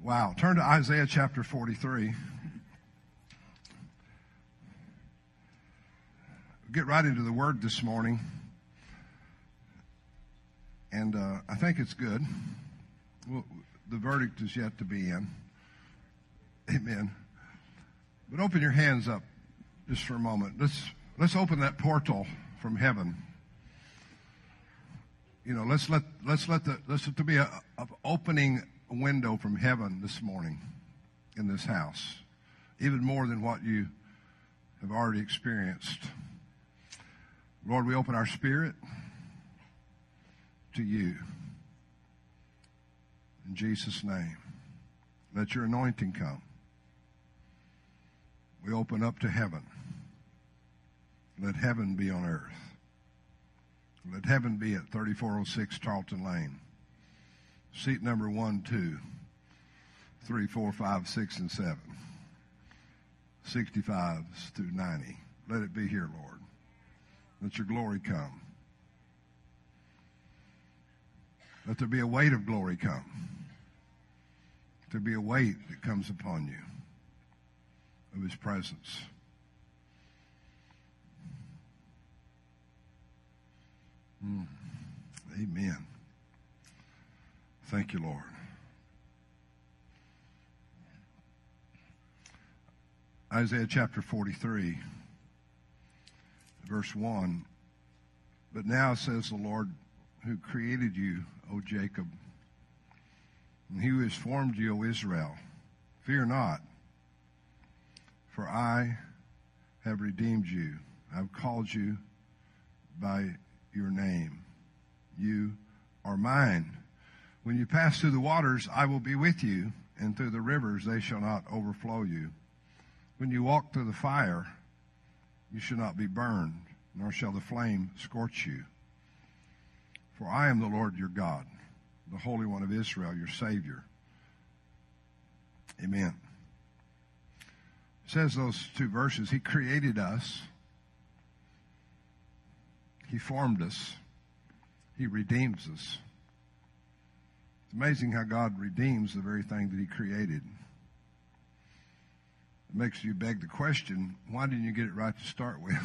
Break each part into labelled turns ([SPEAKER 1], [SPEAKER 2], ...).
[SPEAKER 1] Wow. Turn to Isaiah chapter 43. Get right into the Word this morning. And I think it's good. Well, the verdict is yet to be in. Amen. But open your hands up just for a moment. Let's open that portal from heaven. You know, let's let there be a opening window from heaven this morning in this house, even more than what you have already experienced. Lord, we open our spirit to you. In Jesus' name, let your anointing come. We open up to heaven. Let heaven be on earth. Let heaven be at 3406 Tarleton Lane. Seat number 1, 2, 3, 4, 5, 6, and 7. 65s through 90. Let it be here, Lord. Let your glory come. Let there be a weight of glory come. Let there be a weight that comes upon you of his presence. Amen. Thank you, Lord. Isaiah chapter 43, verse 1. But now says the Lord who created you, O Jacob, and he who has formed you, O Israel, fear not, for I have redeemed you. I have called you by your name. You are mine. When you pass through the waters, I will be with you, and through the rivers they shall not overflow you. When you walk through the fire, you shall not be burned, nor shall the flame scorch you. For I am the Lord your God, the Holy One of Israel, your Savior. Amen. It says those two verses, he created us. He formed us. He redeems us. It's amazing how God redeems the very thing that he created. It makes you beg the question, why didn't you get it right to start with?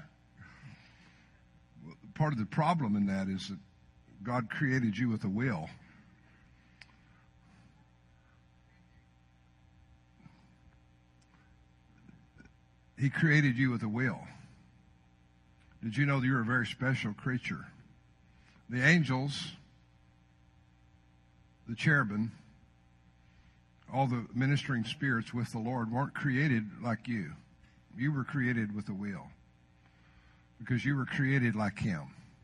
[SPEAKER 1] Well, part of the problem in that is that God created you with a will. He created you with a will. Did you know that you're a very special creature? The angels, the cherubim, all the ministering spirits with the Lord weren't created like you. You were created with a will because you were created like him.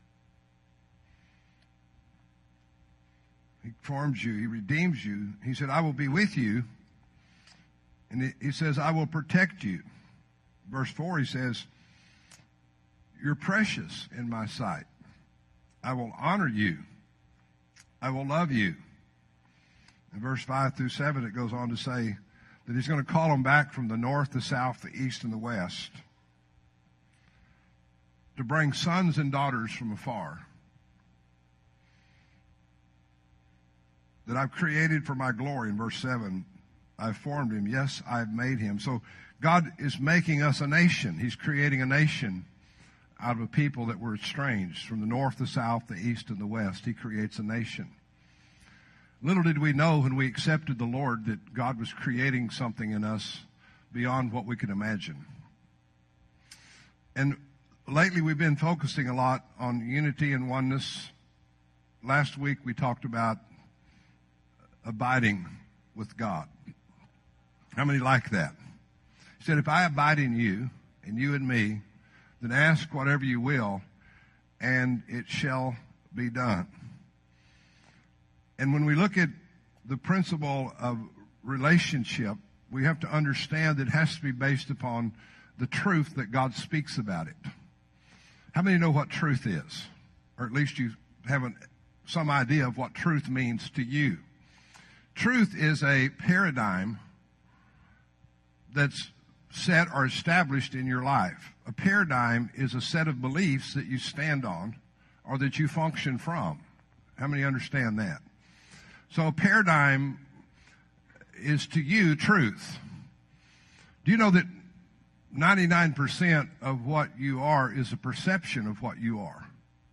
[SPEAKER 1] He forms you. He redeems you. He said, I will be with you. And he says, I will protect you. Verse 4, he says, you're precious in my sight. I will honor you. I will love you. In verse 5 through 7, it goes on to say that he's going to call them back from the north, the south, the east, and the west to bring sons and daughters from afar that I've created for my glory. In verse 7, I've formed him. Yes, I've made him. So God is making us a nation. He's creating a nation out of a people that were estranged from the north, the south, the east, and the west. He creates a nation. Little did we know when we accepted the Lord that God was creating something in us beyond what we could imagine. And lately we've been focusing a lot on unity and oneness. Last week we talked about abiding with God. How many like that? He said, if I abide in you and you in me, then ask whatever you will, and it shall be done. And when we look at the principle of relationship, we have to understand that it has to be based upon the truth that God speaks about it. How many know what truth is? Or at least you have some idea of what truth means to you. Truth is a paradigm that's set or established in your life. A paradigm is a set of beliefs that you stand on or that you function from. How many understand that? So a paradigm is to you truth. Do you know that 99% of what you are is a perception of what you are?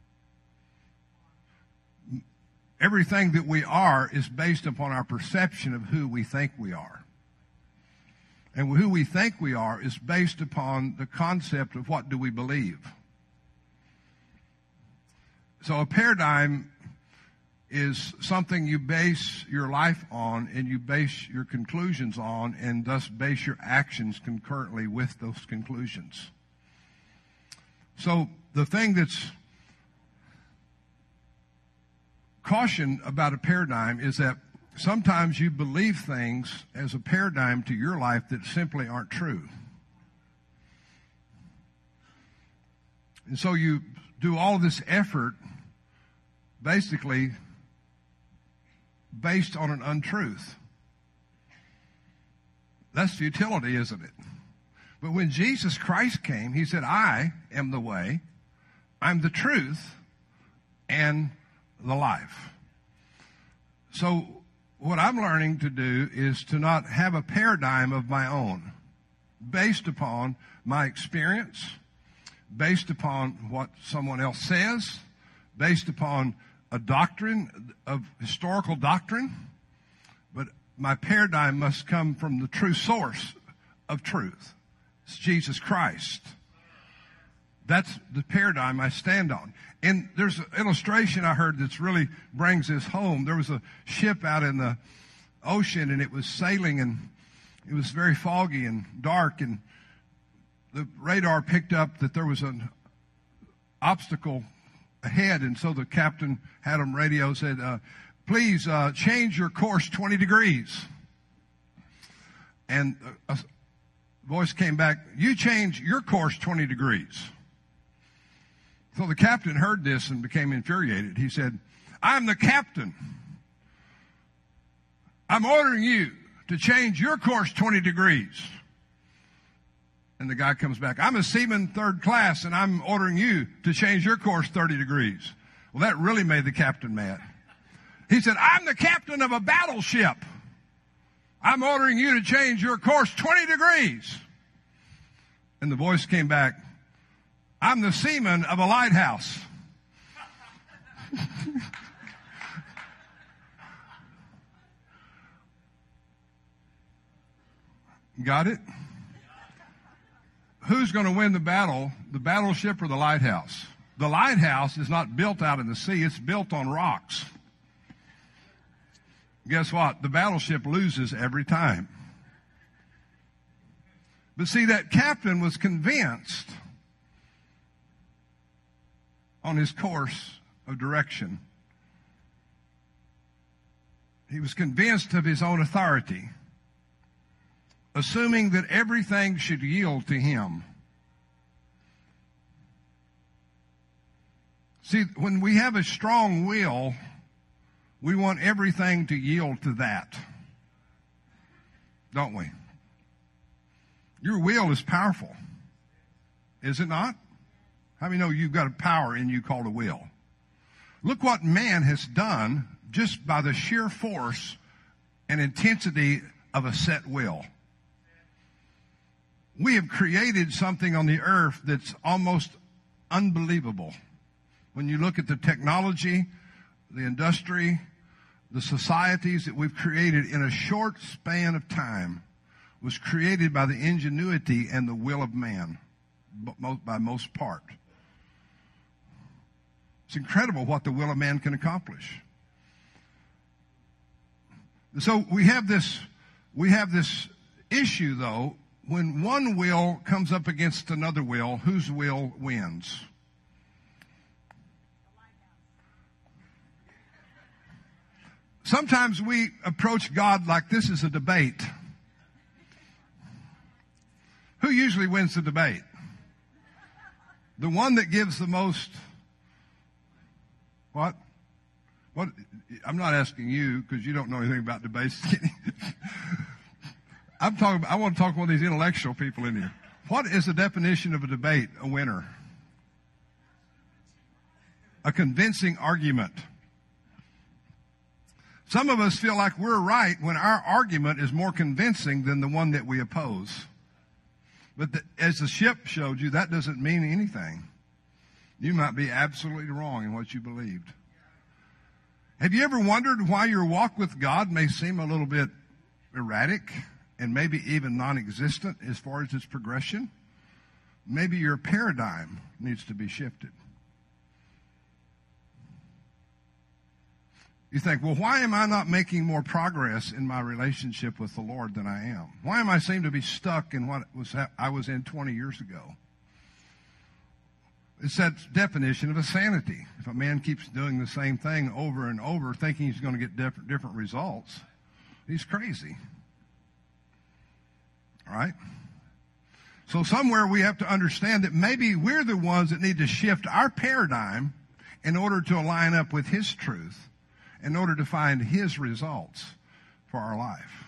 [SPEAKER 1] Everything that we are is based upon our perception of who we think we are. And who we think we are is based upon the concept of what do we believe. So a paradigm is something you base your life on and you base your conclusions on, and thus base your actions concurrently with those conclusions. So the thing that's caution about a paradigm is that sometimes you believe things as a paradigm to your life that simply aren't true. And so you do all this effort basically based on an untruth. That's futility, isn't it? But when Jesus Christ came, he said, I am the way, I'm the truth, and the life. So what I'm learning to do is to not have a paradigm of my own based upon my experience, based upon what someone else says, based upon a doctrine of historical doctrine, but my paradigm must come from the true source of truth. It's Jesus Christ. That's the paradigm I stand on. And there's an illustration I heard that's really brings this home. There was a ship out in the ocean, and it was sailing, and it was very foggy and dark, and the radar picked up that there was an obstacle ahead, and so the captain had him radio, said, please change your course 20 degrees. And a voice came back, you change your course 20 degrees. So the captain heard this and became infuriated. He said, I'm the captain. I'm ordering you to change your course 20 degrees. And the guy comes back, I'm a seaman third class, and I'm ordering you to change your course 30 degrees. Well, that really made the captain mad. He said, I'm the captain of a battleship. I'm ordering you to change your course 20 degrees. And the voice came back, I'm the seaman of a lighthouse. Got it? Who's going to win the battle, the battleship or the lighthouse? The lighthouse is not built out in the sea. It's built on rocks. Guess what? The battleship loses every time. But see, that captain was convinced on his course of direction. He was convinced of his own authority, assuming that everything should yield to him. See, when we have a strong will, we want everything to yield to that, don't we? Your will is powerful, is it not? How many know you've got a power in you called a will? Look what man has done just by the sheer force and intensity of a set will. We have created something on the earth that's almost unbelievable. When you look at the technology, the industry, the societies that we've created in a short span of time was created by the ingenuity and the will of man, by most part. It's incredible what the will of man can accomplish. So we have this issue, though. When one will comes up against another will, whose will wins? Sometimes we approach God like this is a debate. Who usually wins the debate? The one that gives the most... What? I'm not asking you because you don't know anything about debates. I want to talk to one of these intellectual people in here. What is the definition of a debate, a winner? A convincing argument. Some of us feel like we're right when our argument is more convincing than the one that we oppose. But as the ship showed you, that doesn't mean anything. You might be absolutely wrong in what you believed. Have you ever wondered why your walk with God may seem a little bit erratic and maybe even non-existent as far as its progression? Maybe your paradigm needs to be shifted. You think, well, why am I not making more progress in my relationship with the Lord than I am? Why am I seem to be stuck in what I was in 20 years ago? It's that definition of insanity. If a man keeps doing the same thing over and over, thinking he's going to get different results, he's crazy. All right? So somewhere we have to understand that maybe we're the ones that need to shift our paradigm in order to align up with His truth, in order to find His results for our life.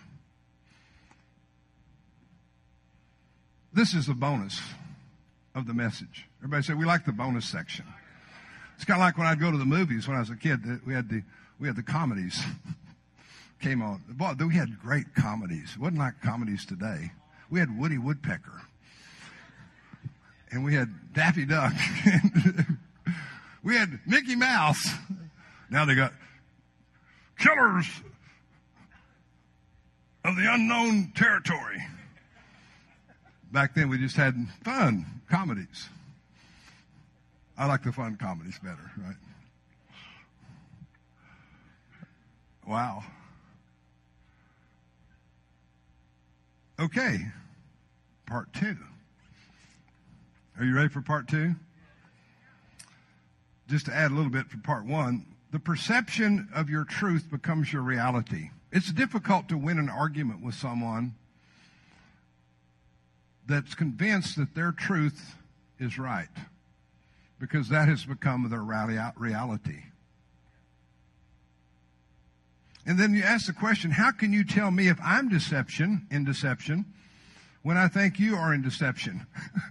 [SPEAKER 1] This is the bonus of the message. Everybody say, we like the bonus section. It's kind of like when I'd go to the movies when I was a kid. We had the comedies came on. Boy, we had great comedies. It wasn't like comedies today. We had Woody Woodpecker. And we had Daffy Duck. We had Mickey Mouse. Now they got Killers of the Unknown Territory. Back then we just had fun comedies. I like the fun comedies better, right? Wow. Okay. Part 2. Are you ready for part 2? Just to add a little bit for part 1. The perception of your truth becomes your reality. It's difficult to win an argument with someone that's convinced that their truth is right, because that has become their reality. And then you ask the question, how can you tell me if I'm in deception when I think you are in deception?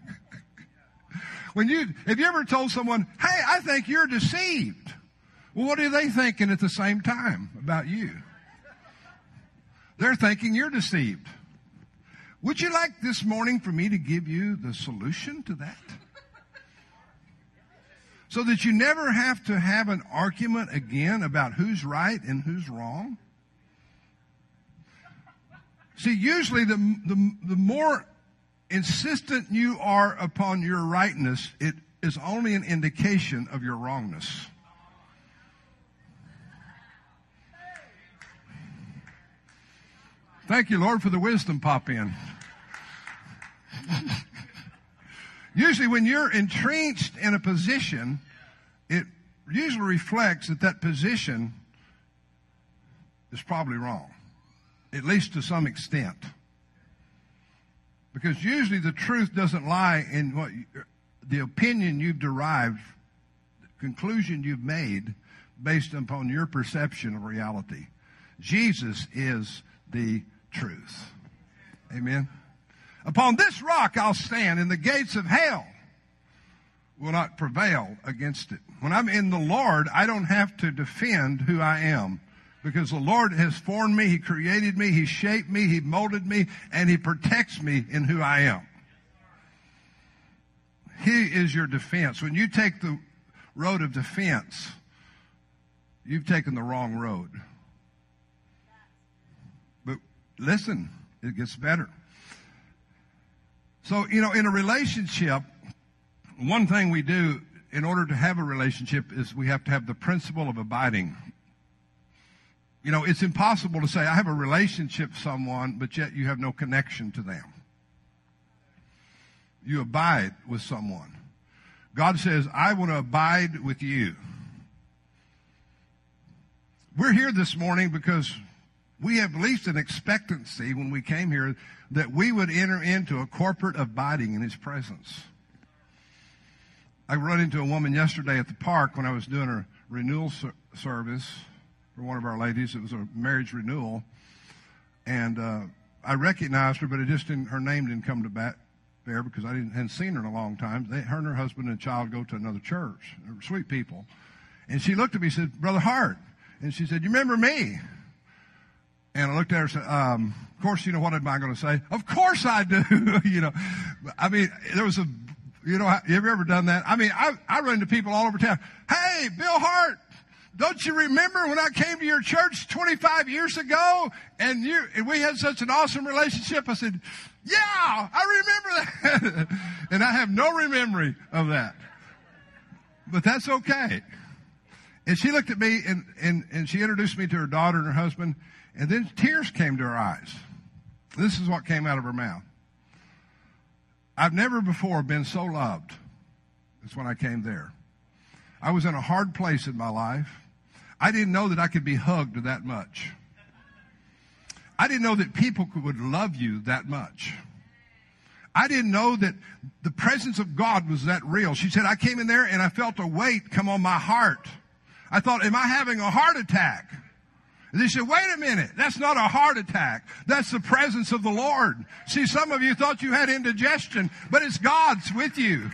[SPEAKER 1] Have you ever told someone, hey, I think you're deceived? Well, what are they thinking at the same time about you? They're thinking you're deceived. Would you like this morning for me to give you the solution to that? So that you never have to have an argument again about who's right and who's wrong? See, usually the more insistent you are upon your rightness, it is only an indication of your wrongness. Thank you, Lord, for the wisdom pop in. Usually when you're entrenched in a position, it usually reflects that position is probably wrong, at least to some extent. Because usually the truth doesn't lie in what the opinion you've derived, the conclusion you've made based upon your perception of reality. Jesus is the truth. Amen. Upon this rock I'll stand, and the gates of hell will not prevail against it. When I'm in the Lord, I don't have to defend who I am, because the Lord has formed me, He created me, He shaped me, He molded me, and He protects me in who I am. He is your defense. When you take the road of defense, you've taken the wrong road. But listen, it gets better. So, in a relationship, one thing we do in order to have a relationship is we have to have the principle of abiding. It's impossible to say, I have a relationship with someone, but yet you have no connection to them. You abide with someone. God says, I want to abide with you. We're here this morning because we have at least an expectancy when we came here that we would enter into a corporate abiding in His presence. I run into a woman yesterday at the park when I was doing a renewal service for one of our ladies. It was a marriage renewal. And I recognized her, but her name didn't come to bear because I hadn't seen her in a long time. Her and her husband and child go to another church. They were sweet people. And she looked at me and said, Brother Hart. And she said, you remember me? And I looked at her and said, of course, what am I going to say? Of course I do. I mean, there was have you ever done that? I mean, I run into people all over town. Hey, Bill Hart, don't you remember when I came to your church 25 years ago and we had such an awesome relationship? I said, yeah, I remember that. And I have no memory of that. But that's okay. And she looked at me and she introduced me to her daughter and her husband. And then tears came to her eyes. This is what came out of her mouth. I've never before been so loved as when I came there. I was in a hard place in my life. I didn't know that I could be hugged that much. I didn't know that people would love you that much. I didn't know that the presence of God was that real. She said, I came in there and I felt a weight come on my heart. I thought, am I having a heart attack? And they said, wait a minute, that's not a heart attack. That's the presence of the Lord. See, some of you thought you had indigestion, but it's God's with you.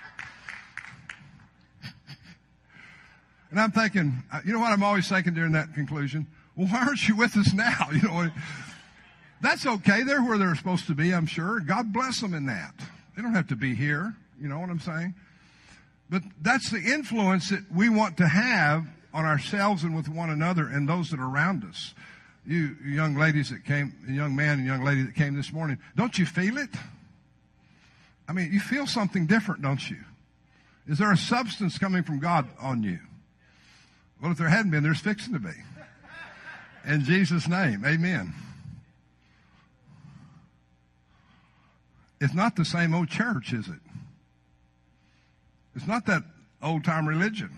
[SPEAKER 1] And I'm thinking, you know what I'm always thinking during that conclusion? Well, why aren't you with us now? That's okay. They're where they're supposed to be, I'm sure. God bless them in that. They don't have to be here. You know what I'm saying? But that's the influence that we want to have on ourselves and with one another and those that are around us. You young ladies that came, young man and young lady that came this morning, don't you feel it? I mean, you feel something different, don't you? Is there a substance coming from God on you? Well, if there hadn't been, there's fixing to be. In Jesus' name, amen. It's not the same old church, is it? It's not that old-time religion.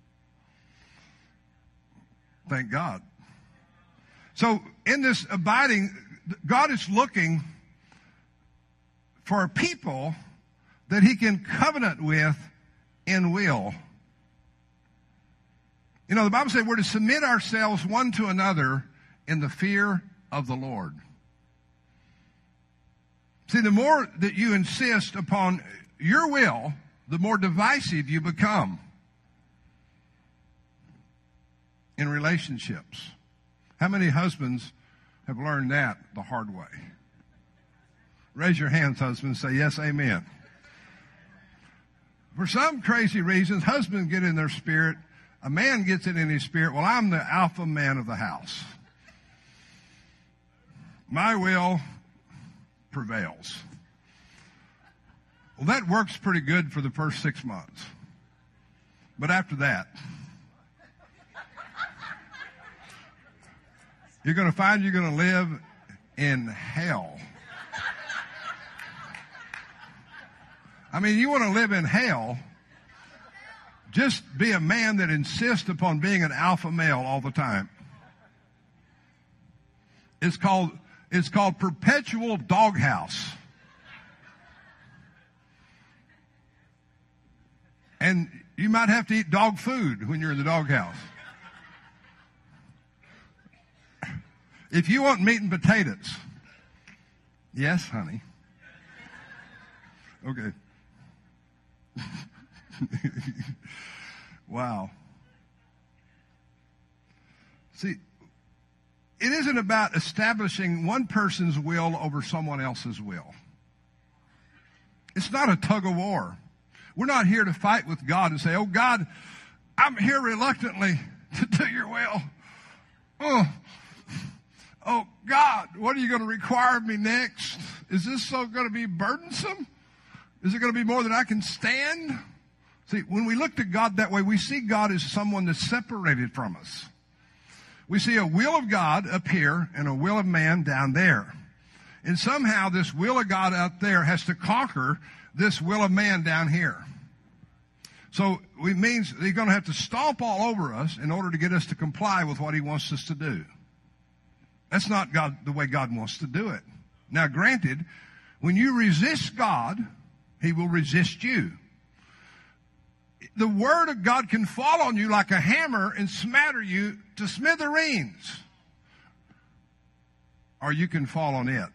[SPEAKER 1] Thank God. So in this abiding, God is looking for a people that he can covenant with in will. The Bible says we're to submit ourselves one to another in the fear of the Lord. See, the more that you insist upon your will, the more divisive you become in relationships. How many husbands have learned that the hard way? Raise your hands, husbands. Say yes, amen. For some crazy reasons, husbands get in their spirit. A man gets it in his spirit. Well, I'm the alpha man of the house. My will prevails. Well, that works pretty good for the first 6 months. But after that, you're going to find you're going to live in hell. I mean, you want to live in hell, just be a man that insists upon being an alpha male all the time. It's called perpetual doghouse. And you might have to eat dog food when you're in the doghouse. If you want meat and potatoes. Yes, honey. Okay. Wow. See, it isn't about establishing one person's will over someone else's will. It's not a tug of war. We're not here to fight with God and say, oh, God, I'm here reluctantly to do your will. Oh, God, what are you going to require of me next? Is this so going to be burdensome? Is it going to be more than I can stand? See, when we look to God that way, we see God as someone that's separated from us. We see a will of God up here and a will of man down there. And somehow this will of God out there has to conquer this will of man down here. So it means he's going to have to stomp all over us in order to get us to comply with what he wants us to do. That's not God, the way God wants to do it. Now, granted, when you resist God, he will resist you. The word of God can fall on you like a hammer and smatter you to smithereens. Or you can fall on it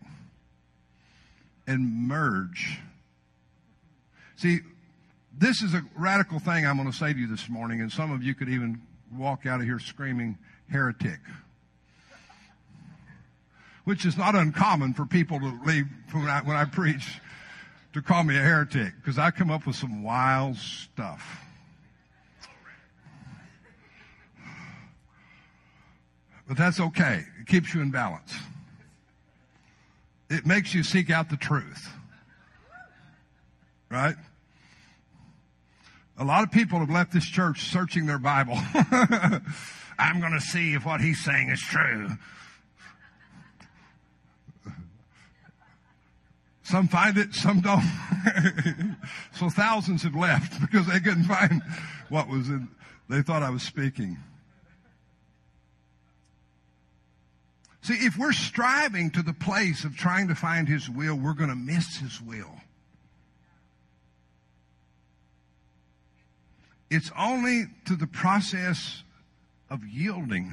[SPEAKER 1] and merge. See, this is a radical thing I'm going to say to you this morning, and some of you could even walk out of here screaming heretic. which is not uncommon for people to leave when I preach to call me a heretic, because I come up with some wild stuff. But that's okay. It keeps you in balance. It makes you seek out the truth. Right? A lot of people have left this church searching their Bible. I'm going to see if what he's saying is true. Some find it, some don't. So thousands have left because they couldn't find what was in. They thought I was speaking. See, if we're striving to the place of trying to find His will, we're going to miss His will. It's only to the process of yielding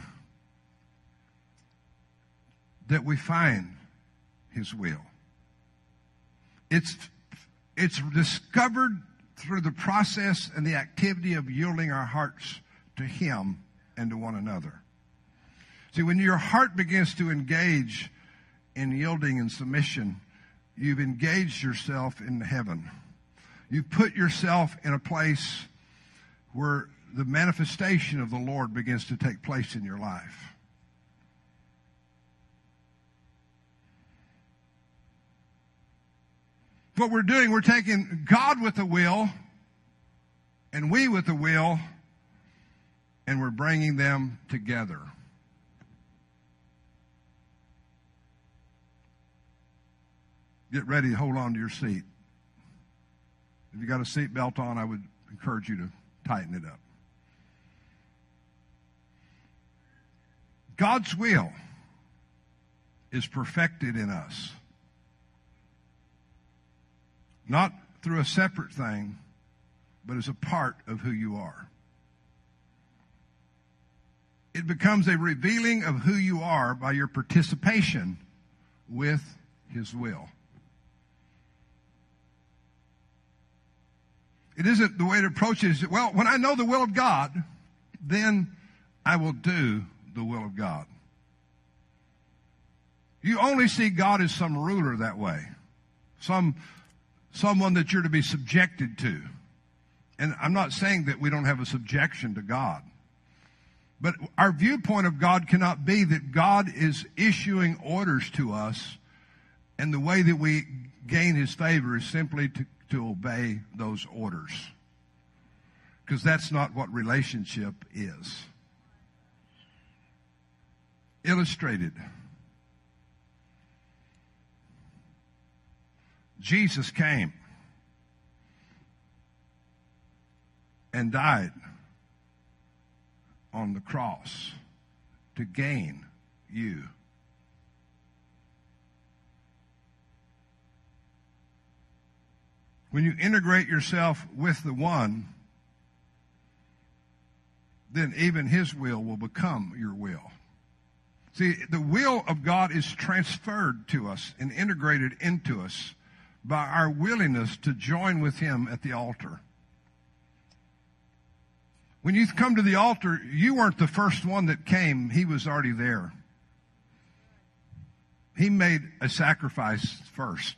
[SPEAKER 1] that we find His will. It's discovered through the process and the activity of yielding our hearts to Him and to one another. See, when your heart begins to engage in yielding and submission, you've engaged yourself in heaven. You've put yourself in a place where the manifestation of the Lord begins to take place in your life. What we're doing, we're taking God with the will and we with the will, and we're bringing them together. Get ready to hold on to your seat. If you got a seat belt on, I would encourage you to tighten it up. God's will is perfected in us. Not through a separate thing, but as a part of who you are. It becomes a revealing of who you are by your participation with His will. It isn't the way to approach it is, well, when I know the will of God, then I will do the will of God. You only see God as some ruler that way. Someone that you're to be subjected to. And I'm not saying that we don't have a subjection to God. But our viewpoint of God cannot be that God is issuing orders to us, and the way that we gain His favor is simply to obey those orders. Because that's not what relationship is. Illustrated. Jesus came and died on the cross to gain you. When you integrate yourself with the one, then even His will become your will. See, the will of God is transferred to us and integrated into us by our willingness to join with Him at the altar. When you come to the altar, you weren't the first one that came. He was already there. He made a sacrifice first.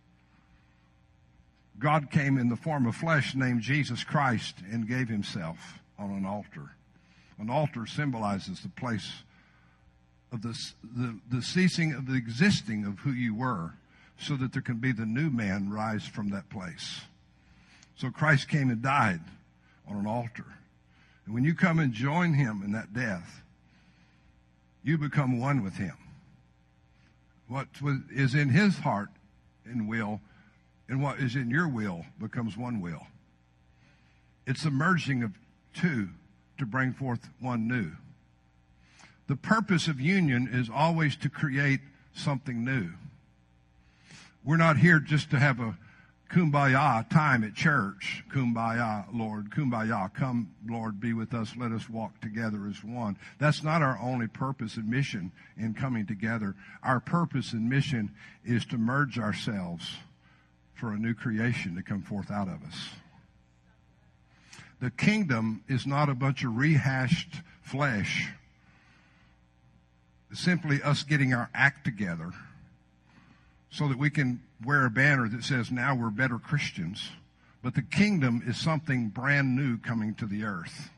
[SPEAKER 1] God came in the form of flesh named Jesus Christ and gave Himself on an altar. An altar symbolizes the place of the ceasing of the existing of who you were, so that there can be the new man rise from that place. So Christ came and died on an altar. And when you come and join Him in that death, you become one with Him. What is in His heart and will and what is in your will becomes one will. It's the merging of two to bring forth one new. The purpose of union is always to create something new. We're not here just to have a kumbaya time at church. Kumbaya, Lord. Kumbaya. Come, Lord, be with us. Let us walk together as one. That's not our only purpose and mission in coming together. Our purpose and mission is to merge ourselves for a new creation to come forth out of us. The kingdom is not a bunch of rehashed flesh. simply us getting our act together so that we can wear a banner that says, now we're better Christians. But the kingdom is something brand new coming to the earth.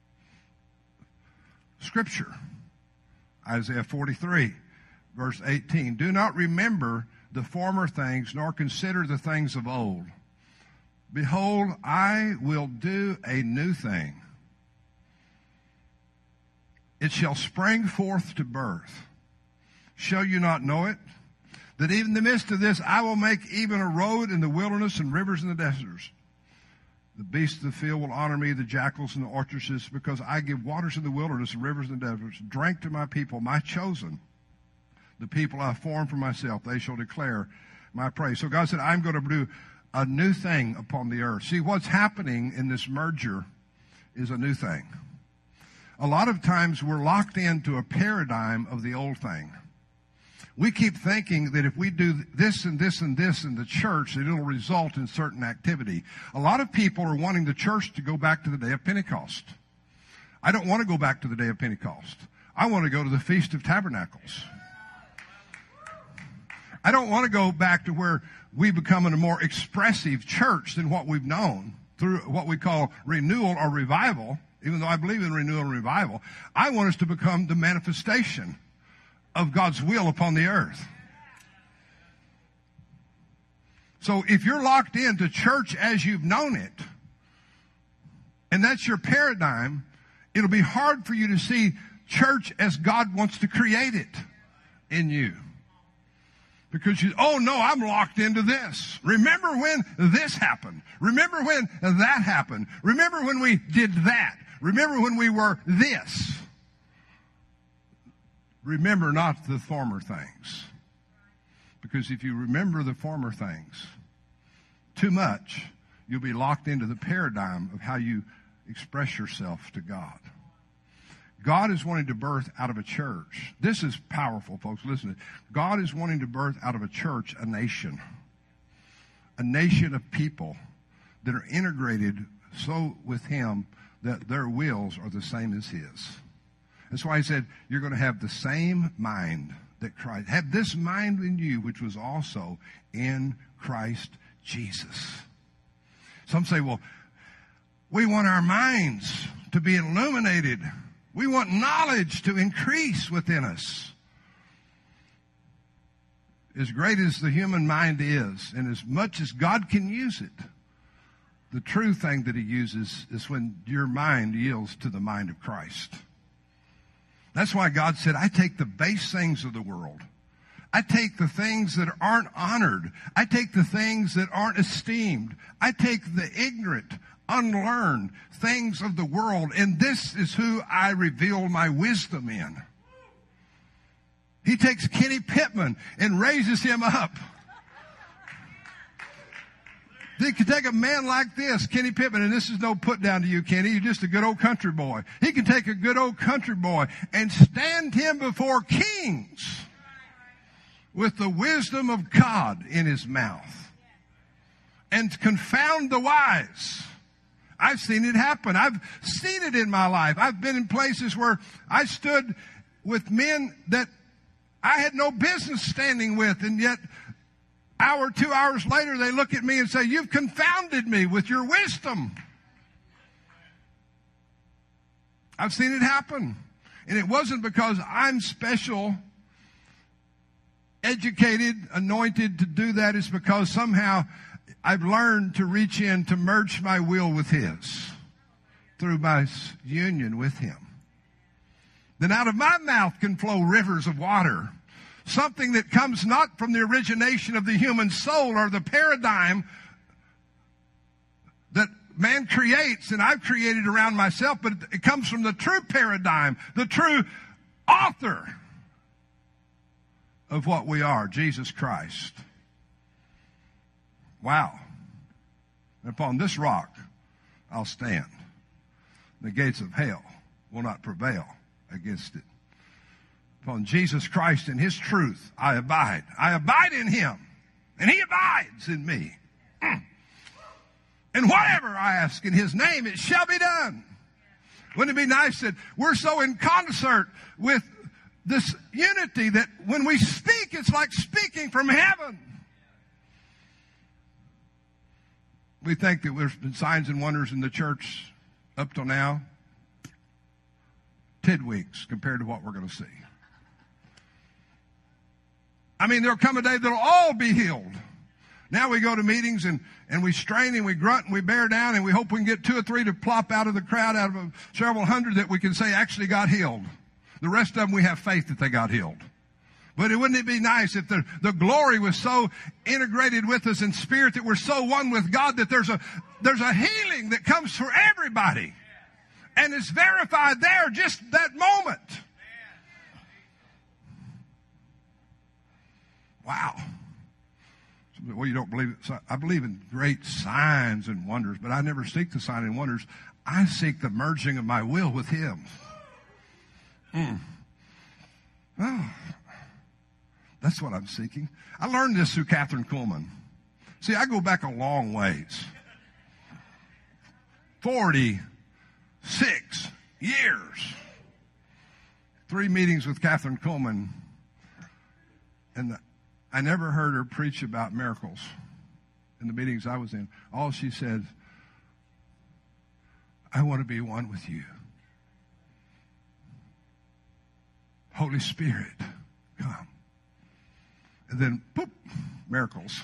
[SPEAKER 1] Scripture, Isaiah 43, verse 18. Do not remember the former things, nor consider the things of old. Behold, I will do a new thing. It shall spring forth to birth. Shall you not know it? That even in the midst of this, I will make even a road in the wilderness and rivers in the deserts. The beasts of the field will honor me, the jackals and the orchards, because I give waters in the wilderness and rivers in the deserts, drink to my people, my chosen, the people I formed for myself. They shall declare my praise. So God said, I'm going to do a new thing upon the earth. See, what's happening in this merger is a new thing. A lot of times we're locked into a paradigm of the old thing. We keep thinking that if we do this and this and this in the church, that it'll result in certain activity. A lot of people are wanting the church to go back to the day of Pentecost. I don't want to go back to the day of Pentecost. I want to go to the Feast of Tabernacles. I don't want to go back to where we become a more expressive church than what we've known through what we call renewal or revival. Even though I believe in renewal and revival, I want us to become the manifestation of God's will upon the earth. So if you're locked into church as you've known it, and that's your paradigm, it'll be hard for you to see church as God wants to create it in you. Because oh no, I'm locked into this. Remember when this happened. Remember when that happened. Remember when we did that. Remember when we were this. Remember not the former things. Because if you remember the former things too much, you'll be locked into the paradigm of how you express yourself to God. God is wanting to birth out of a church. This is powerful, folks. Listen. God is wanting to birth out of a church a nation. A nation of people that are integrated so with Him that their wills are the same as His. That's why He said, you're going to have the same mind that Christ. Have this mind in you, which was also in Christ Jesus. Some say, well, we want our minds to be illuminated. We want knowledge to increase within us. As great as the human mind is, and as much as God can use it, the true thing that He uses is when your mind yields to the mind of Christ. That's why God said, I take the base things of the world. I take the things that aren't honored. I take the things that aren't esteemed. I take the ignorant, unlearned things of the world, and this is who I reveal my wisdom in. He takes Kenny Pittman and raises him up. He can take a man like this, Kenny Pittman, and this is no put down to you, Kenny. You're just a good old country boy. He can take a good old country boy and stand him before kings with the wisdom of God in his mouth and confound the wise. I've seen it happen. I've seen it in my life. I've been in places where I stood with men that I had no business standing with, and yet hour, 2 hours later, they look at me and say, you've confounded me with your wisdom. I've seen it happen. And it wasn't because I'm special, educated, anointed to do that. It's because somehow I've learned to reach in to merge my will with His through my union with Him. Then out of my mouth can flow rivers of water. Something that comes not from the origination of the human soul or the paradigm that man creates and I've created around myself, but it comes from the true paradigm, the true author of what we are, Jesus Christ. Wow. And upon this rock I'll stand. The gates of hell will not prevail against it. Upon Jesus Christ and His truth I abide. I abide in Him, and He abides in me. And whatever I ask in His name, it shall be done. Wouldn't it be nice that we're so in concert with this unity that when we speak, it's like speaking from heaven. We think that there's been signs and wonders in the church up till now. Tidweeks compared to what we're going to see. I mean, there'll come a day that'll all be healed. Now we go to meetings and we strain and we grunt and we bear down and we hope we can get 2 or 3 to plop out of the crowd, out of several hundred that we can say actually got healed. The rest of them we have faith that they got healed. But wouldn't it be nice if the glory was so integrated with us in spirit that we're so one with God that there's a healing that comes for everybody. And it's verified there just that moment. Wow. Well, you don't believe it. I believe in great signs and wonders, but I never seek the sign and wonders. I seek the merging of my will with Him. Oh, that's what I'm seeking. I learned this through Catherine Kuhlman. See, I go back a long ways. 46 years. 3 meetings with Catherine Kuhlman. And I never heard her preach about miracles in the meetings I was in. All she said, I want to be one with you. Holy Spirit, come. And then, boop, miracles.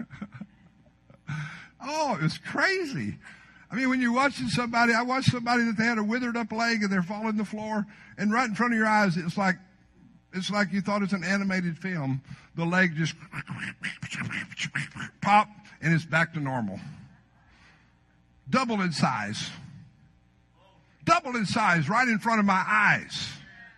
[SPEAKER 1] Oh, it was crazy. I mean, when you're watching somebody, I watched somebody that they had a withered up leg and they're falling on the floor, and right in front of your eyes, it's like you thought it's an animated film. The leg just pop, and it's back to normal. Double in size. Double in size right in front of my eyes.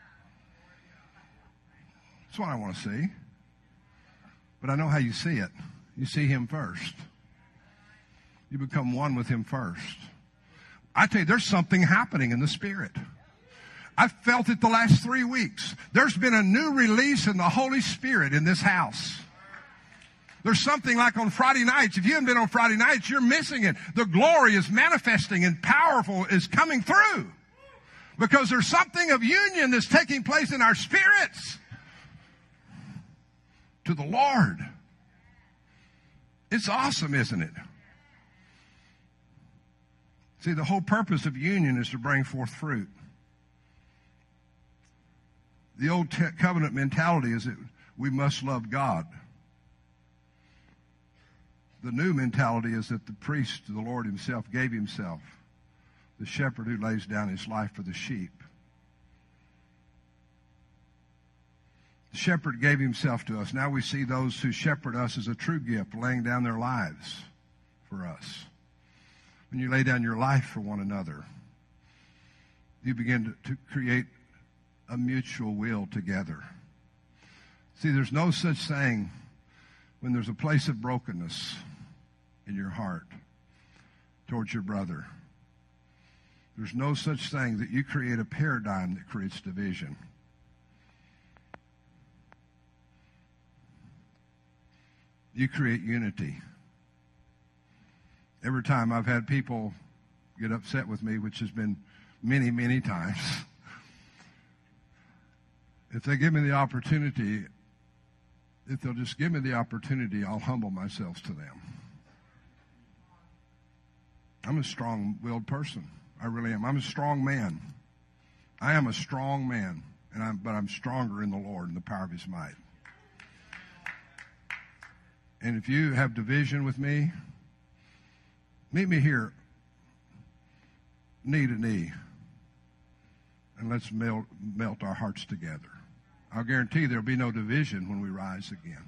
[SPEAKER 1] That's what I want to see. But I know how you see it. You see Him first. You become one with Him first. I tell you, there's something happening in the Spirit. I've felt it the last 3 weeks. There's been a new release in the Holy Spirit in this house. There's something like on Friday nights. If you haven't been on Friday nights, you're missing it. The glory is manifesting and powerful is coming through. Because there's something of union that's taking place in our spirits to the Lord. It's awesome, isn't it? See, the whole purpose of union is to bring forth fruit. The old covenant mentality is that we must love God. The new mentality is that the priest, the Lord Himself, gave Himself, the shepherd who lays down his life for the sheep. The shepherd gave Himself to us. Now we see those who shepherd us as a true gift, laying down their lives for us. When you lay down your life for one another, you begin to create a mutual will together. See, there's no such thing when there's a place of brokenness in your heart towards your brother. There's no such thing that you create a paradigm that creates division. You create unity. Every time I've had people get upset with me, which has been many, many times, if they give me the opportunity, if they'll just give me the opportunity, I'll humble myself to them. I'm a strong-willed person. I really am. I'm a strong man. I am a strong man, but I'm stronger in the Lord and the power of His might. And if you have division with me, meet me here, knee to knee, and let's melt our hearts together. I'll guarantee there'll be no division when we rise again.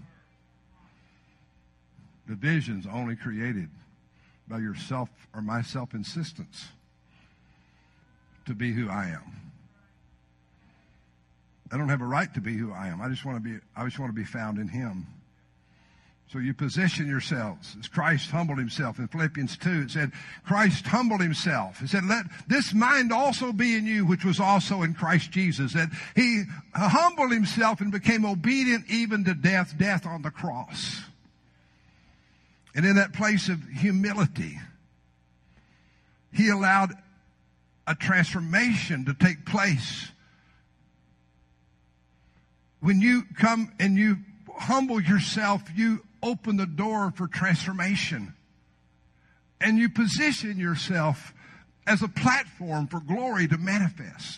[SPEAKER 1] Division's only created by yourself or my self-insistence to be who I am. I don't have a right to be who I am. I just want to be found in Him. So you position yourselves as Christ humbled Himself. In Philippians 2, it said, Christ humbled Himself. It said, let this mind also be in you, which was also in Christ Jesus. That He humbled Himself and became obedient even to death on the cross. And in that place of humility, He allowed a transformation to take place when you come and you humble yourself, you open the door for transformation. And you position yourself as a platform for glory to manifest.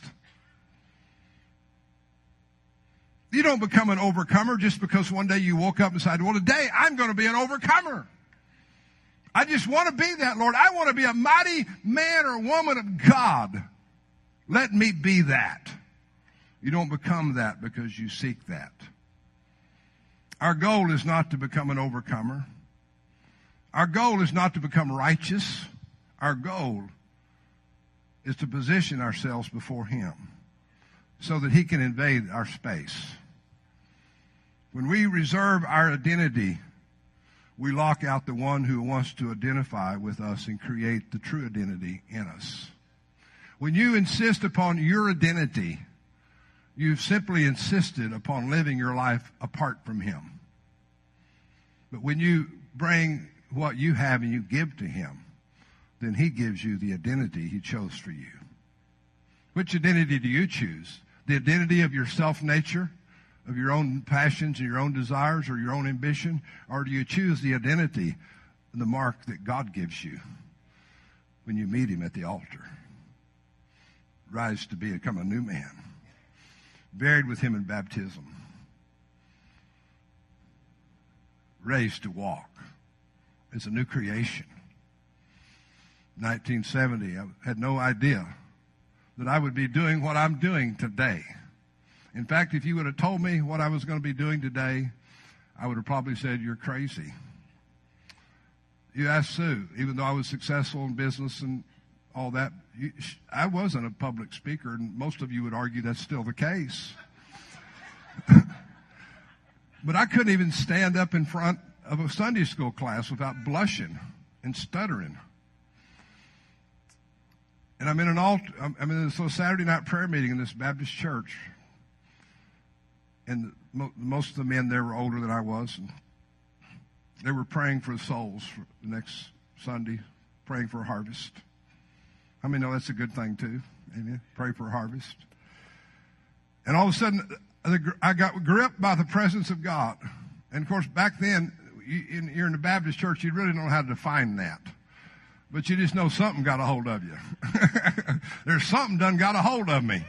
[SPEAKER 1] You don't become an overcomer just because one day you woke up and decided, well, today I'm going to be an overcomer. I just want to be that, Lord. I want to be a mighty man or woman of God. Let me be that. You don't become that because you seek that. Our goal is not to become an overcomer. Our goal is not to become righteous. Our goal is to position ourselves before Him so that He can invade our space. When we reserve our identity, we lock out the one who wants to identify with us and create the true identity in us. When you insist upon your identity, you've simply insisted upon living your life apart from Him. But when you bring what you have and you give to Him, then He gives you the identity He chose for you. Which identity do you choose? The identity of your self-nature, of your own passions and your own desires or your own ambition? Or do you choose the identity and the mark that God gives you when you meet Him at the altar? Rise to become a new man, buried with Him in baptism, raised to walk as a new creation. 1970, I had no idea that I would be doing what I'm doing today. In fact, if you would have told me what I was going to be doing today, I would have probably said, you're crazy. You asked Sue, even though I was successful in business and all that, I wasn't a public speaker, and most of you would argue that's still the case. But I couldn't even stand up in front of a Sunday school class without blushing and stuttering. And I'm in this Saturday night prayer meeting in this Baptist church. And most of the men there were older than I was. And they were praying for souls for the next Sunday, praying for a harvest. How many know that's a good thing too? Amen. Pray for a harvest. And all of a sudden, I got gripped by the presence of God. And of course, back then, you're in the Baptist church, you really don't know how to define that. But you just know something got a hold of you. There's something done got a hold of me.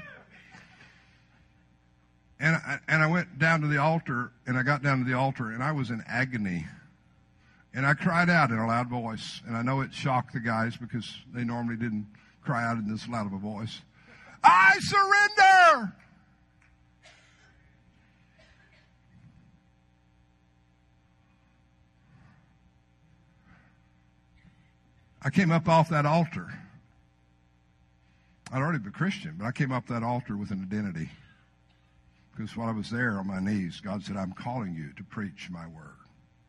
[SPEAKER 1] And I went down to the altar, and I got down to the altar, and I was in agony. And I cried out in a loud voice. And I know it shocked the guys because they normally didn't cry out in this loud of a voice. I surrender! I came up off that altar. I'd already been a Christian, but I came up that altar with an identity. Because while I was there on my knees, God said, I'm calling you to preach my word.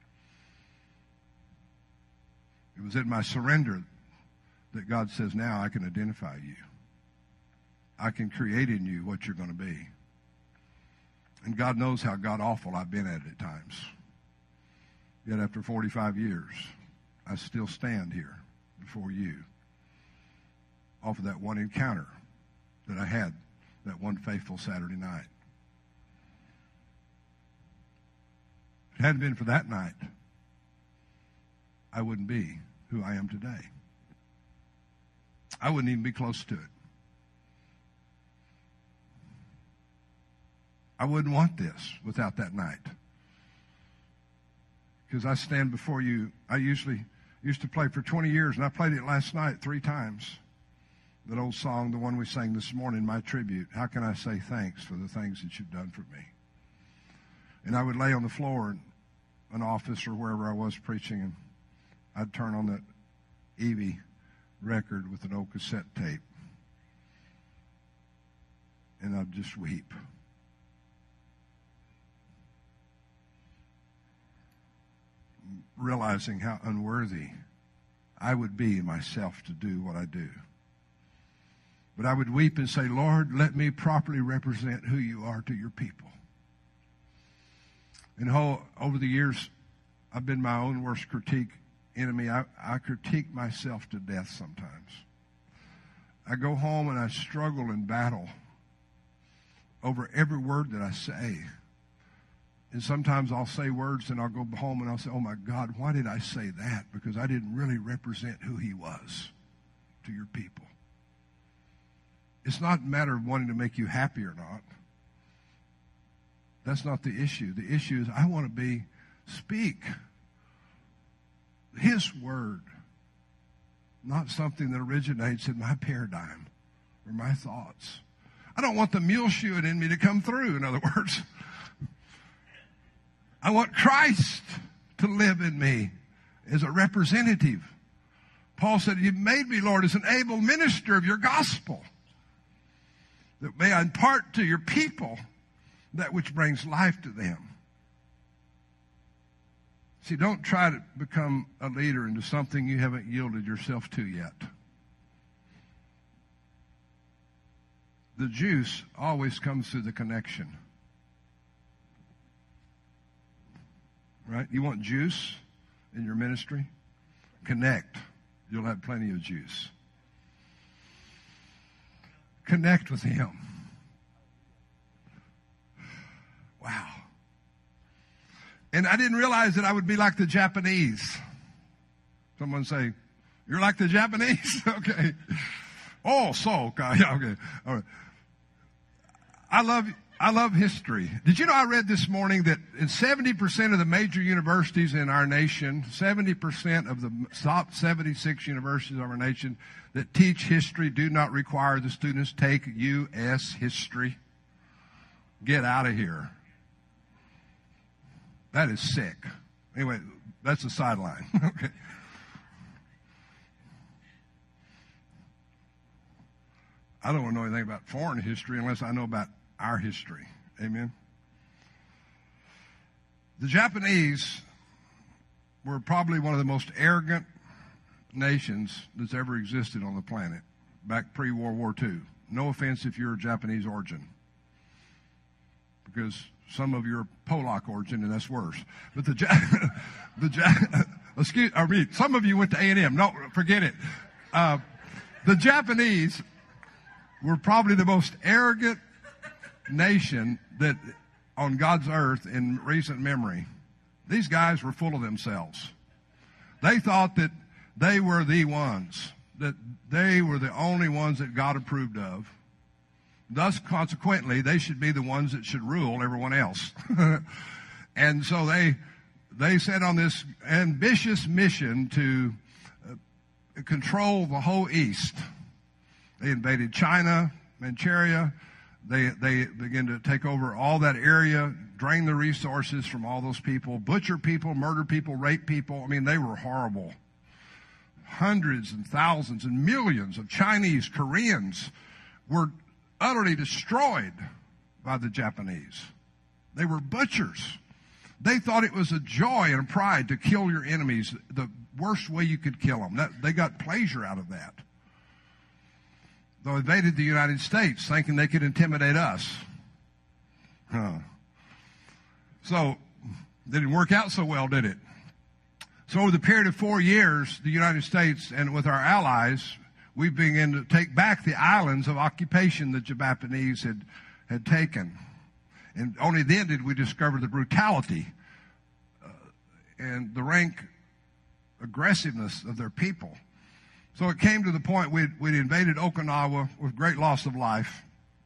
[SPEAKER 1] It was in my surrender that God says, now I can identify you. I can create in you what you're going to be. And God knows how God-awful I've been at it at times. Yet after 45 years, I still stand here before you off of that one encounter that I had that one faithful Saturday night. If it hadn't been for that night, I wouldn't be who I am today. I wouldn't even be close to it. I wouldn't want this without that night. Because I stand before you. I used to play for 20 years, and I played it last night 3 times. That old song, the one we sang this morning, My Tribute. How can I say thanks for the things that you've done for me? And I would lay on the floor in an office or wherever I was preaching, and I'd turn on that Evie record with an old cassette tape. And I'd just weep. Realizing how unworthy I would be myself to do what I do. But I would weep and say, Lord, let me properly represent who you are to your people. And over the years, I've been my own worst critique enemy. I critique myself to death sometimes. I go home and I struggle and battle over every word that I say And sometimes I'll say words and I'll go home and I'll say, oh my God, why did I say that? Because I didn't really represent who he was to your people. It's not a matter of wanting to make you happy or not. That's not the issue. The issue is I want to speak his word, not something that originates in my paradigm or my thoughts. I don't want the mule shoeing in me to come through, in other words. I want Christ to live in me as a representative. Paul said, you've made me, Lord, as an able minister of your gospel, that may I impart to your people that which brings life to them. See, don't try to become a leader into something you haven't yielded yourself to yet. The juice always comes through the connection. Right? You want juice in your ministry? Connect. You'll have plenty of juice. Connect with him. Wow. And I didn't realize that I would be like the Japanese. Someone say, you're like the Japanese? Okay. Oh, so, yeah, okay. All right. I love history. Did you know I read this morning that in 70% of the major universities in our nation, 70% of the top 76 universities of our nation that teach history do not require the students take U.S. history? Get out of here. That is sick. Anyway, that's a sideline. Okay. I don't want to know anything about foreign history unless I know about our history. Amen. The Japanese were probably one of the most arrogant nations that's ever existed on the planet back pre-World War II. No offense if you're of Japanese origin, because some of you are Polak origin, and that's worse. But some of you went to A&M. No, forget it. The Japanese were probably the most arrogant nation that on God's earth in recent memory. These guys were full of themselves. They thought that they were the ones, that they were the only ones that God approved of. Thus, consequently, they should be the ones that should rule everyone else. And so they set on this ambitious mission to control the whole East. They invaded China, Manchuria. They began to take over all that area, drain the resources from all those people, butcher people, murder people, rape people. I mean, they were horrible. Hundreds and thousands and millions of Chinese, Koreans were utterly destroyed by the Japanese. They were butchers. They thought it was a joy and a pride to kill your enemies the worst way you could kill them. They got pleasure out of that. They invaded the United States thinking they could intimidate us. So, it didn't work out so well, did it? So over the period of 4 years, the United States and with our allies, we began to take back the islands of occupation that the Japanese had taken. And only then did we discover the brutality and the rank aggressiveness of their people. So it came to the point we'd invaded Okinawa with great loss of life.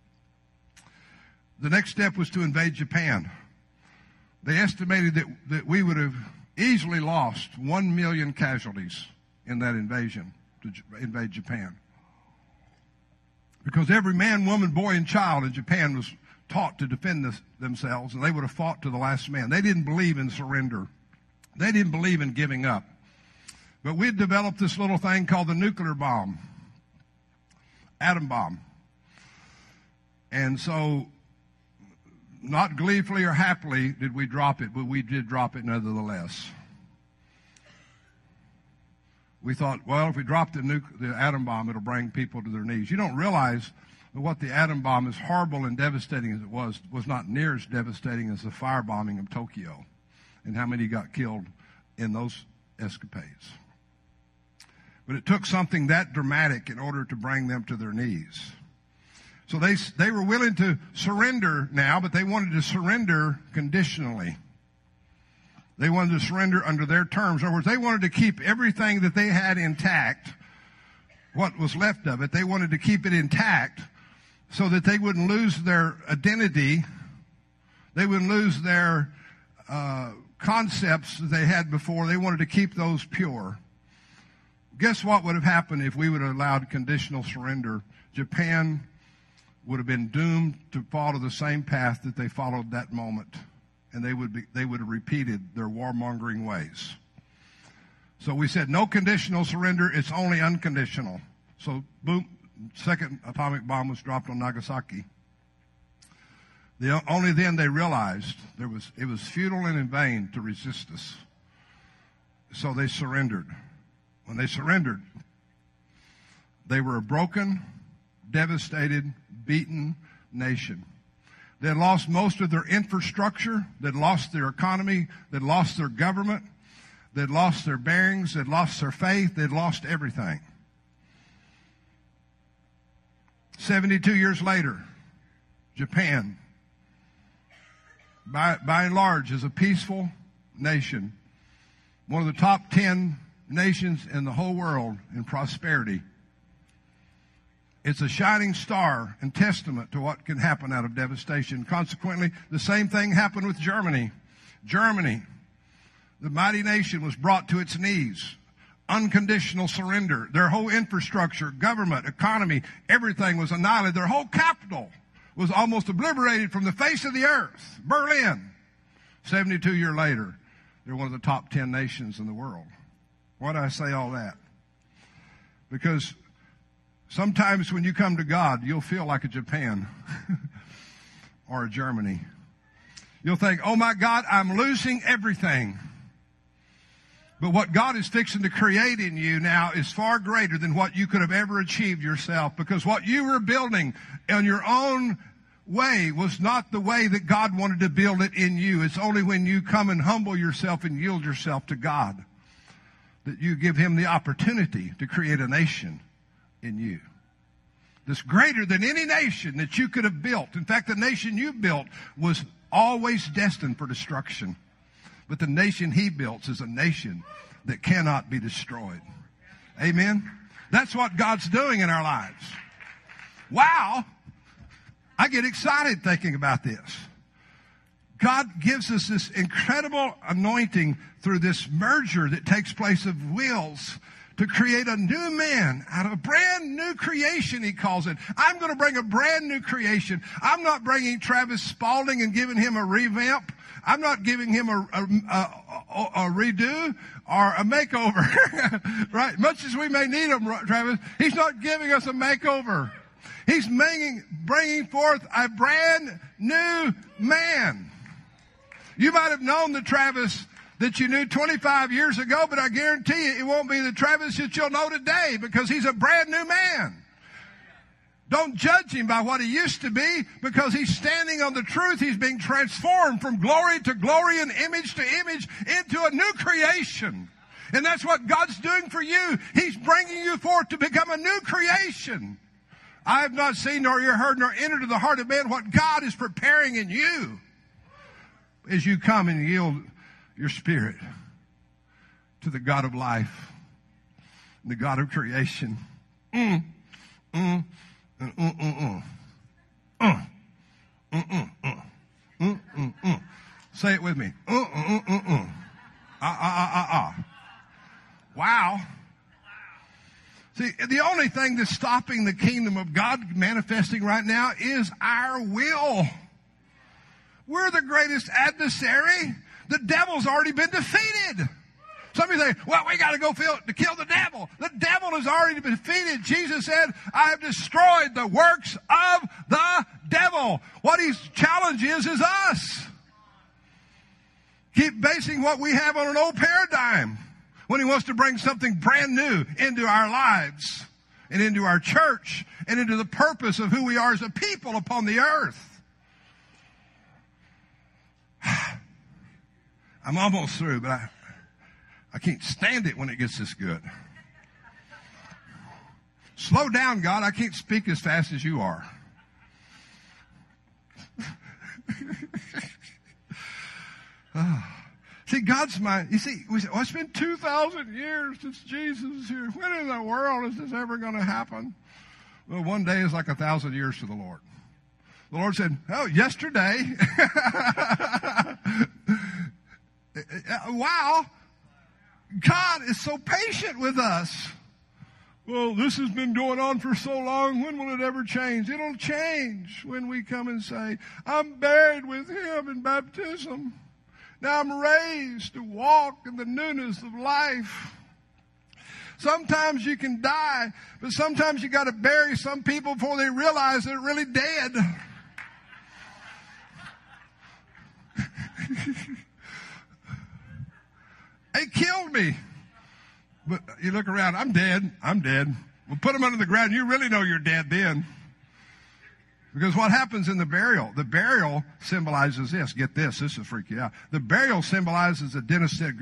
[SPEAKER 1] The next step was to invade Japan. They estimated that we would have easily lost 1 million casualties in that invasion to invade Japan. Because every man, woman, boy, and child in Japan was taught to defend themselves, and they would have fought to the last man. They didn't believe in surrender. They didn't believe in giving up. But we'd developed this little thing called the nuclear bomb, atom bomb. And so, not gleefully or happily did we drop it, but we did drop it nevertheless. We thought, well, if we drop the atom bomb, it'll bring people to their knees. You don't realize that what the atom bomb, as horrible and devastating as it was not near as devastating as the firebombing of Tokyo and how many got killed in those escapades. But it took something that dramatic in order to bring them to their knees. So they were willing to surrender now, but they wanted to surrender conditionally. They wanted to surrender under their terms. In other words, they wanted to keep everything that they had intact, what was left of it. They wanted to keep it intact so that they wouldn't lose their identity. They wouldn't lose their concepts that they had before. They wanted to keep those pure. Guess what would have happened if we would have allowed conditional surrender? Japan would have been doomed to follow the same path that they followed that moment. And they would have repeated their warmongering ways. So we said no conditional surrender, it's only unconditional. So boom, second atomic bomb was dropped on Nagasaki. Only then they realized it was futile and in vain to resist us. So they surrendered. When they surrendered, they were a broken, devastated, beaten nation. They had lost most of their infrastructure. They'd lost their economy. They'd lost their government. They'd lost their bearings. They'd lost their faith. They'd lost everything. 72 years later, Japan, by and large, is a peaceful nation. One of the top 10 nations in the whole world in prosperity. It's a shining star and testament to what can happen out of devastation. Consequently, the same thing happened with Germany. Germany, the mighty nation, was brought to its knees. Unconditional surrender. Their whole infrastructure, government, economy, everything was annihilated. Their whole capital was almost obliterated from the face of the earth. Berlin. 72 years later, they're one of the top 10 nations in the world. Why do I say all that? Because sometimes when you come to God, you'll feel like a Japan or a Germany. You'll think, oh my God, I'm losing everything. But what God is fixing to create in you now is far greater than what you could have ever achieved yourself. Because what you were building on your own way was not the way that God wanted to build it in you. It's only when you come and humble yourself and yield yourself to God that you give Him the opportunity to create a nation in you that's greater than any nation that you could have built. In fact, the nation you built was always destined for destruction. But the nation He built is a nation that cannot be destroyed. Amen? That's what God's doing in our lives. Wow! I get excited thinking about this. God gives us this incredible anointing through this merger that takes place of wills to create a new man out of a brand new creation, He calls it. I'm going to bring a brand new creation. I'm not bringing Travis Spaulding and giving him a revamp. I'm not giving him a redo or a makeover, right? Much as we may need him, Travis, He's not giving us a makeover. He's bringing forth a brand new man. You might have known the Travis that you knew 25 years ago, but I guarantee you it won't be the Travis that you'll know today because he's a brand new man. Don't judge him by what he used to be because he's standing on the truth. He's being transformed from glory to glory and image to image into a new creation. And that's what God's doing for you. He's bringing you forth to become a new creation. I have not seen nor ear heard nor entered into the heart of man what God is preparing in you as you come and yield your spirit to the God of life, the God of creation. Say it with me. Wow. See, the only thing that's stopping the kingdom of God manifesting right now is our will. We're the greatest adversary. The devil's already been defeated. Some of you say, well, we got to go to kill the devil. The devil has already been defeated. Jesus said, I have destroyed the works of the devil. What His challenge is us. Keep basing what we have on an old paradigm when He wants to bring something brand new into our lives and into our church and into the purpose of who we are as a people upon the earth. I'm almost through, but I can't stand it when it gets this good. Slow down, God. I can't speak as fast as you are. See, God's mind, you see, we say, well, it's been 2,000 years since Jesus is here. When in the world is this ever going to happen? Well, one day is like 1,000 years to the Lord. The Lord said, oh, yesterday. Wow. God is so patient with us. Well, this has been going on for so long. When will it ever change? It'll change when we come and say, I'm buried with him in baptism. Now I'm raised to walk in the newness of life. Sometimes you can die, but sometimes you got to bury some people before they realize they're really dead. They killed me. But you look around, I'm dead. Well, put them under the ground. You really know you're dead then. Because what happens in the burial symbolizes this. Get this will freak you out. The burial symbolizes the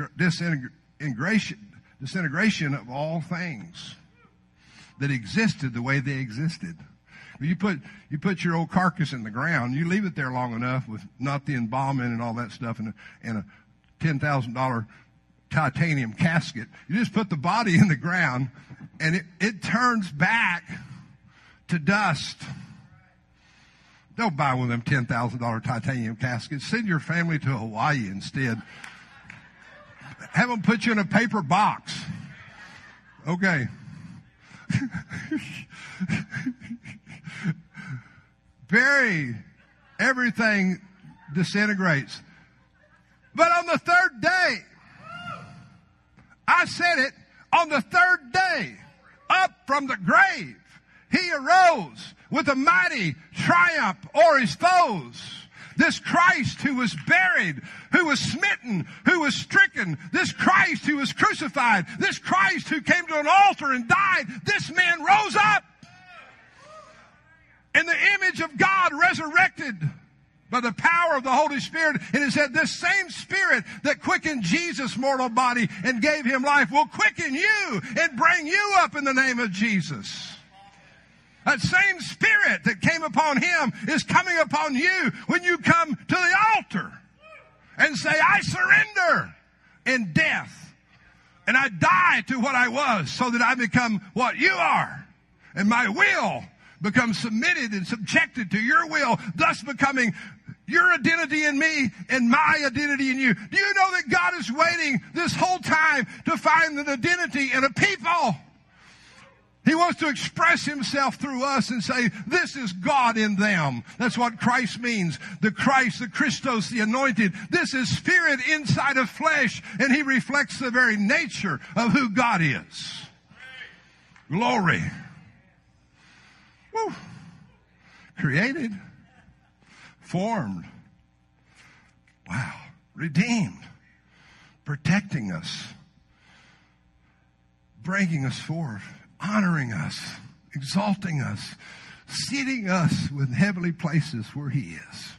[SPEAKER 1] disintegration of all things that existed the way they existed. You put your old carcass in the ground, you leave it there long enough with not the embalming and all that stuff and a $10,000 titanium casket. You just put the body in the ground and it turns back to dust. Don't buy one of them $10,000 titanium caskets. Send your family to Hawaii instead. Have them put you in a paper box. Okay. Buried. Everything disintegrates. But on the third day, I said it, on the third day, up from the grave, he arose with a mighty triumph o'er his foes. This Christ who was buried, who was smitten, who was stricken, this Christ who was crucified, this Christ who came to an altar and died, this man rose up in the image of God, resurrected by the power of the Holy Spirit. And it said this same Spirit that quickened Jesus' mortal body and gave him life will quicken you and bring you up in the name of Jesus. That same Spirit that came upon him is coming upon you when you come to the altar and say, I surrender in death. And I die to what I was so that I become what you are. And my will becomes submitted and subjected to your will, thus becoming your identity in me and my identity in you. Do you know that God is waiting this whole time to find an identity in a people? He wants to express himself through us and say, this is God in them. That's what Christ means. The Christ, the Christos, the anointed. This is spirit inside of flesh, and he reflects the very nature of who God is. Glory. Woo. Created. Formed. Wow. Redeemed. Protecting us. Bringing us forth. Honoring us, exalting us, seating us with heavenly places where he is.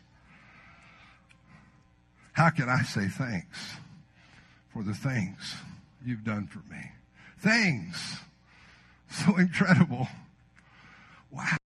[SPEAKER 1] How can I say thanks for the things you've done for me? Things so incredible. Wow.